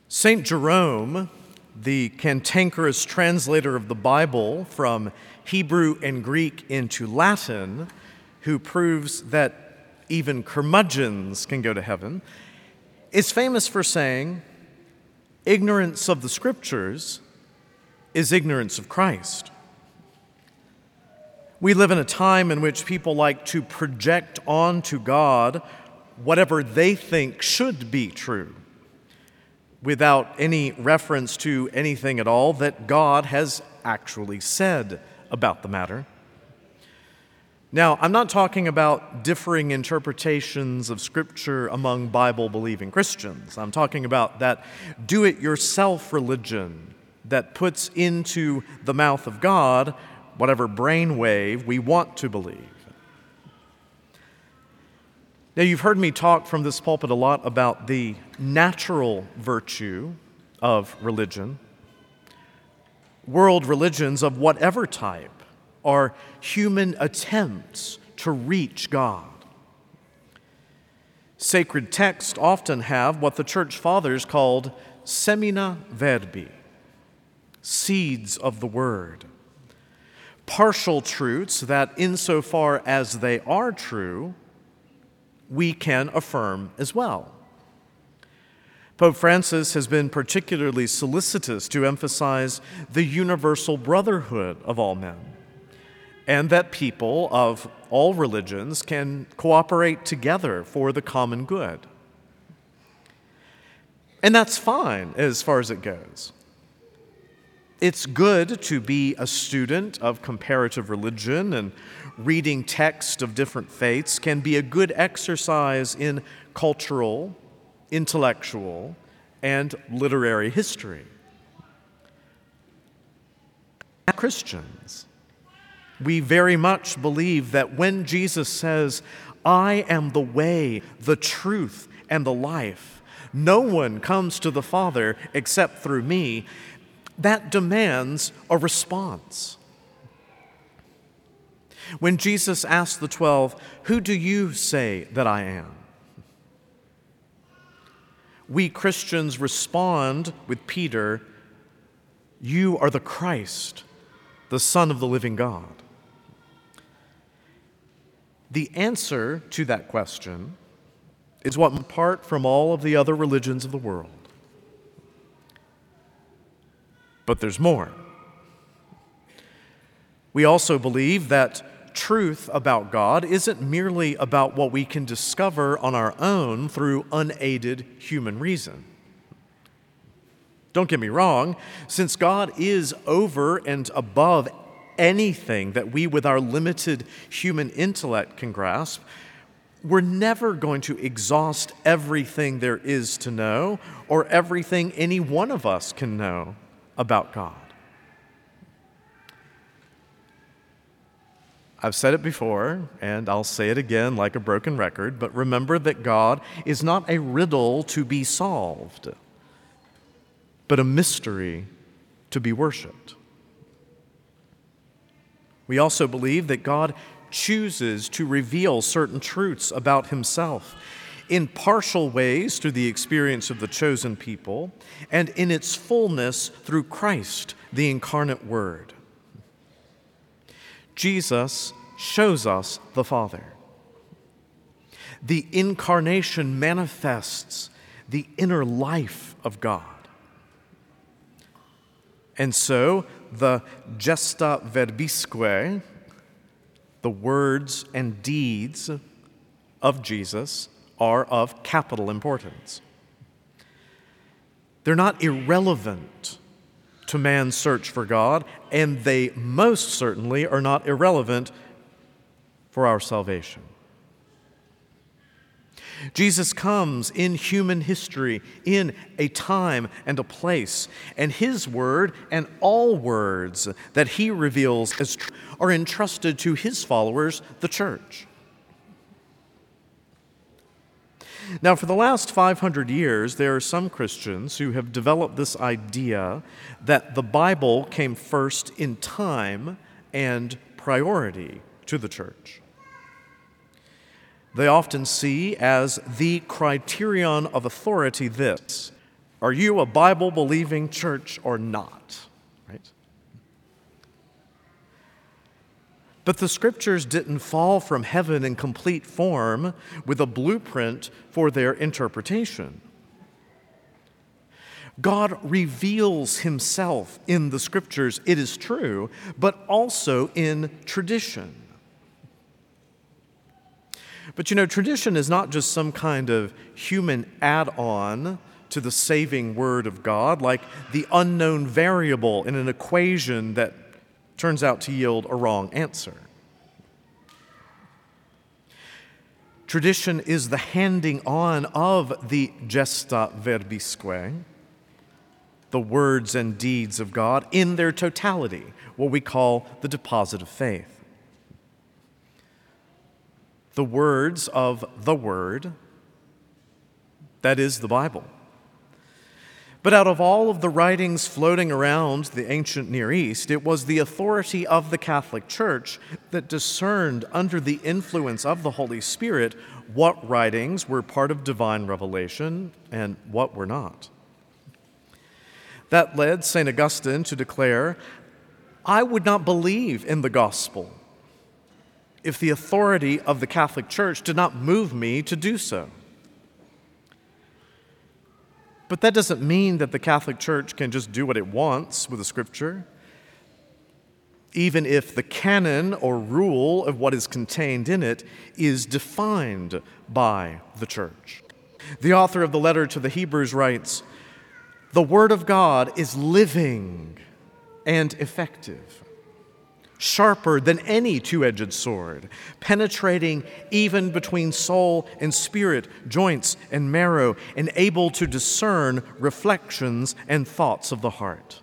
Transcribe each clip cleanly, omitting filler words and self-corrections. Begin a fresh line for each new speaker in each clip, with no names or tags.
St. Jerome, the cantankerous translator of the Bible from Hebrew and Greek into Latin, who proves that even curmudgeons can go to heaven, is famous for saying, ignorance of the Scriptures is ignorance of Christ. We live in a time in which people like to project onto God whatever they think should be true, without any reference to anything at all that God has actually said about the matter. Now, I'm not talking about differing interpretations of Scripture among Bible-believing Christians. I'm talking about that do-it-yourself religion that puts into the mouth of God whatever brainwave we want to believe. Now, you've heard me talk from this pulpit a lot about the natural virtue of religion. World religions of whatever type are human attempts to reach God. Sacred texts often have what the Church Fathers called semina verbi, seeds of the Word, partial truths that, insofar as they are true, we can affirm as well. Pope Francis has been particularly solicitous to emphasize the universal brotherhood of all men, and that people of all religions can cooperate together for the common good. And that's fine as far as it goes. It's good to be a student of comparative religion, and reading texts of different faiths can be a good exercise in cultural, intellectual, and literary history. As Christians, we very much believe that when Jesus says, "I am the way, the truth, and the life, no one comes to the Father except through me," that demands a response. When Jesus asked the 12, "Who do you say that I am?" we Christians respond with Peter, "You are the Christ, the Son of the living God." The answer to that question is what, apart from all of the other religions of the world. But there's more. We also believe that truth about God isn't merely about what we can discover on our own through unaided human reason. Don't get me wrong, since God is over and above anything that we with our limited human intellect can grasp, we're never going to exhaust everything there is to know or everything any one of us can know about God. I've said it before, and I'll say it again like a broken record, but remember that God is not a riddle to be solved, but a mystery to be worshiped. We also believe that God chooses to reveal certain truths about himself in partial ways through the experience of the chosen people, and in its fullness through Christ, the incarnate Word. Jesus shows us the Father. The incarnation manifests the inner life of God. And so, the gesta verbisque, the words and deeds of Jesus, are of capital importance. They're not irrelevant to man's search for God, and they most certainly are not irrelevant for our salvation. Jesus comes in human history, in a time and a place, and his word and all words that he reveals as true are entrusted to his followers, the church. Now, for the last 500 years, there are some Christians who have developed this idea that the Bible came first in time and priority to the church. They often see as the criterion of authority this: Are you a Bible-believing church or not? Right? But the Scriptures didn't fall from heaven in complete form with a blueprint for their interpretation. God reveals himself in the Scriptures, it is true, but also in tradition. But tradition is not just some kind of human add-on to the saving Word of God, like the unknown variable in an equation that turns out to yield a wrong answer. Tradition is the handing on of the gesta verbisque, the words and deeds of God in their totality, what we call the deposit of faith. The words of the Word, that is the Bible. But out of all of the writings floating around the ancient Near East, it was the authority of the Catholic Church that discerned under the influence of the Holy Spirit what writings were part of divine revelation and what were not. That led St. Augustine to declare, "I would not believe in the gospel if the authority of the Catholic Church did not move me to do so." But that doesn't mean that the Catholic Church can just do what it wants with the Scripture, even if the canon or rule of what is contained in it is defined by the Church. The author of the letter to the Hebrews writes, "The Word of God is living and effective, sharper than any two-edged sword, penetrating even between soul and spirit, joints and marrow, and able to discern reflections and thoughts of the heart."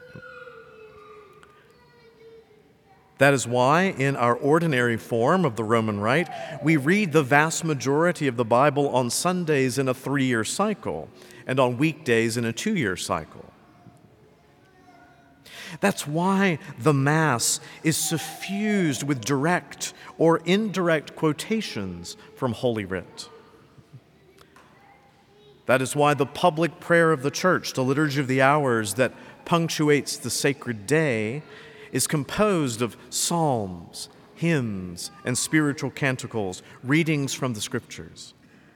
That is why, in our ordinary form of the Roman Rite, we read the vast majority of the Bible on Sundays in a 3-year cycle and on weekdays in a 2-year cycle. That's why the Mass is suffused with direct or indirect quotations from Holy Writ. That is why the public prayer of the Church, the Liturgy of the Hours that punctuates the sacred day, is composed of psalms, hymns, and spiritual canticles, readings from the Scriptures.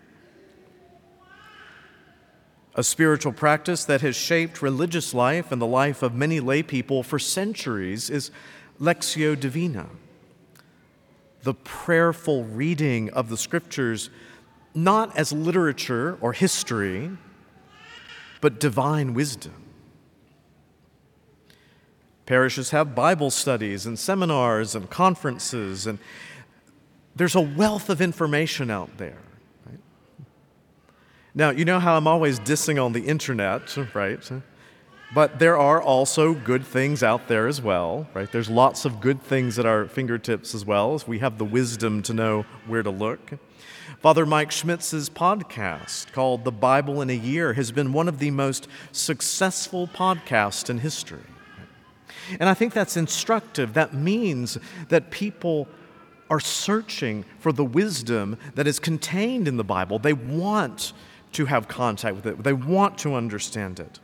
A spiritual practice that has shaped religious life and the life of many lay people for centuries is Lectio Divina, the prayerful reading of the Scriptures, not as literature or history, but divine wisdom. Parishes have Bible studies and seminars and conferences, and there's a wealth of information out there. Now, you know how I'm always dissing on the internet, right? But there are also good things out there as well, right? There's lots of good things at our fingertips as well, as we have the wisdom to know where to look. Father Mike Schmitz's podcast called The Bible in a Year has been one of the most successful podcasts in history. And I think that's instructive. That means that people are searching for the wisdom that is contained in the Bible. They want to have contact with it. They want to understand it.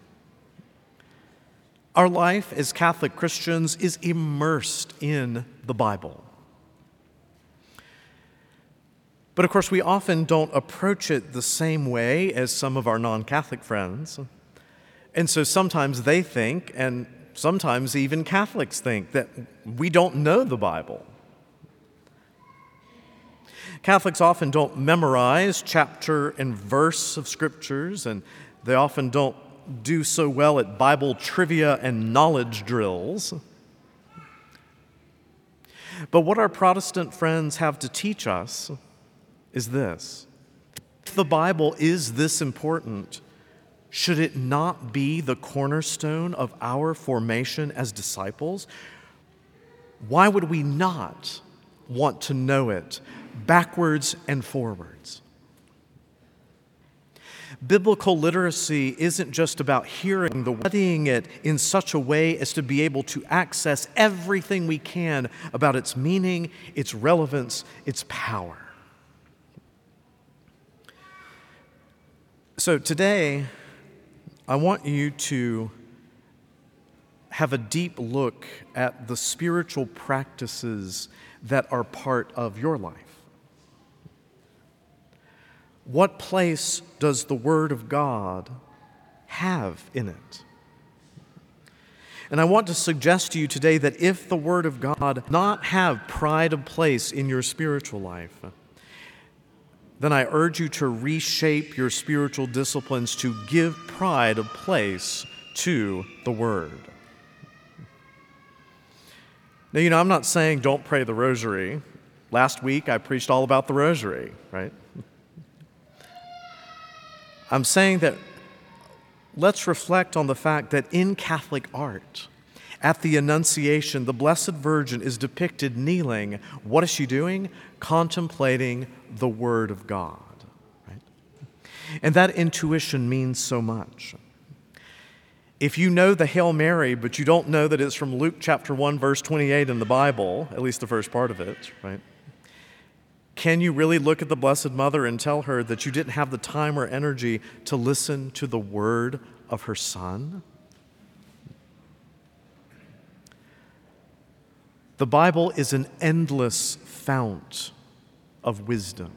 Our life as Catholic Christians is immersed in the Bible. But of course, we often don't approach it the same way as some of our non-Catholic friends. And so sometimes they think, and sometimes even Catholics think, that we don't know the Bible. Catholics often don't memorize chapter and verse of Scriptures, and they often don't do so well at Bible trivia and knowledge drills. But what our Protestant friends have to teach us is this: if the Bible is this important, should it not be the cornerstone of our formation as disciples? Why would we not want to know it backwards and forwards? Biblical literacy isn't just about hearing the studying it in such a way as to be able to access everything we can about its meaning, its relevance, its power. So today, I want you to have a deep look at the spiritual practices that are part of your life. What place does the Word of God have in it? And I want to suggest to you today that if the Word of God not have pride of place in your spiritual life, then I urge you to reshape your spiritual disciplines to give pride of place to the Word. Now, I'm not saying don't pray the rosary. Last week I preached all about the rosary, right? I'm saying that let's reflect on the fact that in Catholic art, at the Annunciation, the Blessed Virgin is depicted kneeling. What is she doing? Contemplating the Word of God. Right? And that intuition means so much. If you know the Hail Mary, but you don't know that it's from Luke chapter 1, verse 28 in the Bible, at least the first part of it, right? Can you really look at the Blessed Mother and tell her that you didn't have the time or energy to listen to the word of her Son? The Bible is an endless fount of wisdom.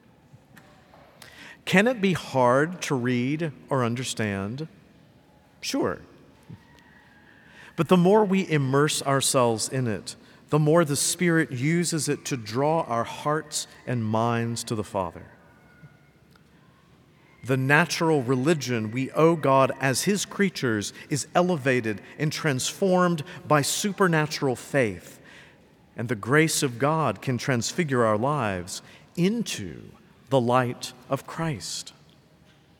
Can it be hard to read or understand? Sure. But the more we immerse ourselves in it, the more the Spirit uses it to draw our hearts and minds to the Father. The natural religion we owe God as His creatures is elevated and transformed by supernatural faith, and the grace of God can transfigure our lives into the light of Christ.